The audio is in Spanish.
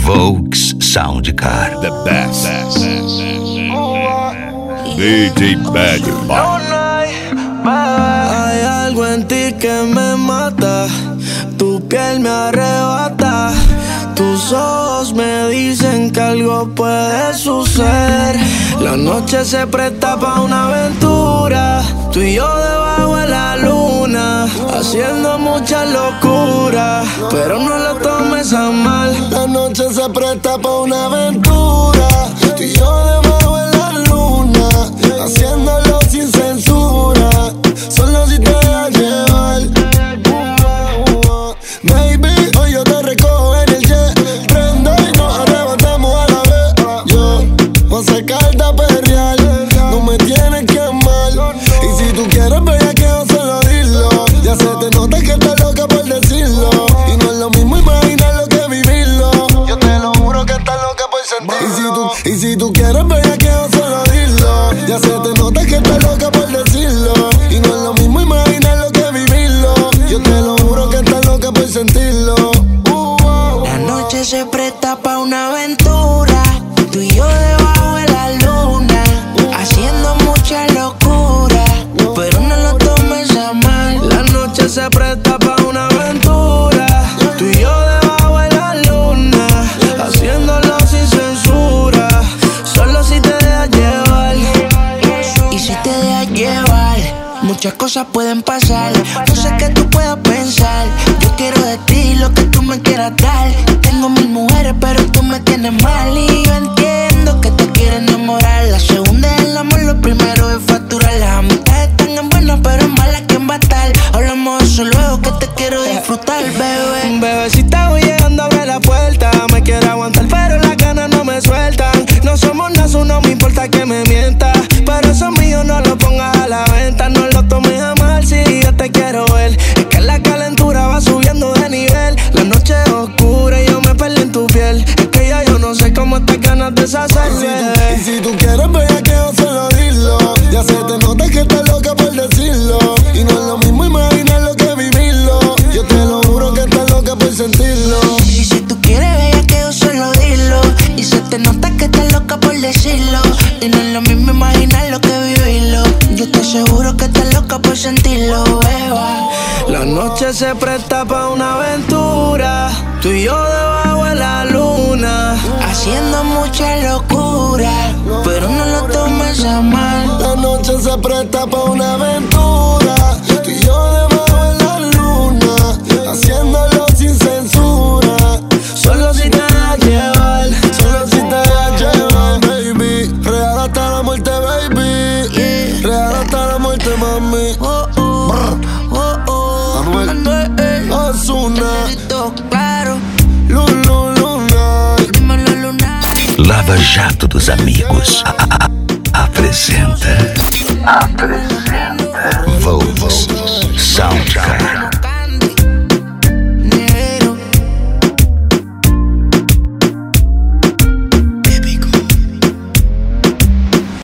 Volks Soundcar. The best. DJ Bad Hay algo en ti que me mata, tu piel me arrebata, tus ojos me dicen que algo puede suceder. La noche se presta pa' una aventura, tú y yo debajo de la luna, haciendo mucha locura, pero no lo tomes a mal. La noche se presta pa' una aventura, tú y yo debajo de la luna, haciéndolo sin censura, solo si te dejas llevar. Baby, hoy yo te recojo en el jet, prende y nos arrebatamos a la vez. Yo voy a sacarte a perrear, no me tienes que amar. Y si tú quieres bellaqueo, solo dilo. Ya se te nota que estás loca por decirlo, y no es lo mismo imaginarlo que vivirlo. Yo te lo juro que estás loca por sentirlo. Y si tú quieres bellaqueo, solo dilo. Ya se te nota que estás loca por decirlo, y no es lo mismo imaginarlo que vivirlo. Yo te lo juro que estás loca por sentirlo. La noche se presta pa' una aventura, tú y yo debajo de la luna, haciendo mucha locura, pero no lo tomes a mal. La noche se presta pa' una aventura, tú y yo debajo de la luna, haciéndolo sin censura, solo si te dejas llevar. Y si te dejas llevar, muchas cosas pueden pasar. No sé qué tú puedas pensar, yo quiero de ti lo que tú me quieras dar. Tengo 1000 mujeres pero tú me tienes mal, y yo entiendo que te quieres enamorar. La segunda es el amor, lo primero es facturar. Las amistades están en buenas pero en malas ¿quién va a estar? Hablamos de eso luego que te quiero disfrutar, bebé. Bebecita voy llegando, abre la puerta. Me quiero aguantar pero las ganas no me sueltan. No somos nada, no me importa que me mientas, pero eso mío no lo pongas a la venta. No lo tomes a mal si yo te quiero ver. Es que la calentura va subiendo de nivel. La noche es oscura y yo me perdí en tu piel. Es que ya yo no sé cómo estas ganas deshacerse. Y si tú quieres bellaqueo, solo dilo. Ya se te nota que estás loca por decirlo, y no es lo mismo imaginarlo que vivirlo. Yo te lo juro que estás loca por sentirlo. Y si tú quieres bellaqueo, solo dilo. Y se te nota que estás loca por decirlo, y no es lo mismo imaginarlo que vivirlo. Yo te aseguro que estás loca por sentirlo, beba. La noche se presta pa' una aventura, tú y yo debajo de la luna, haciendo mucha locura, pero no lo tomes a mal. La noche se presta pa' una aventura, tú y yo debajo de la luna, haciéndolo sin censura, Solo si te dejas llevar, solo si te dejas llevar, baby. Real hasta la muerte, baby. yeah. Real hasta la muerte, mami. Oh, oh, oh, oh. Anuel, Ozuna, Claro, Luna. dímelo, Luna. Lava Jato dos Amigos apresenta Volks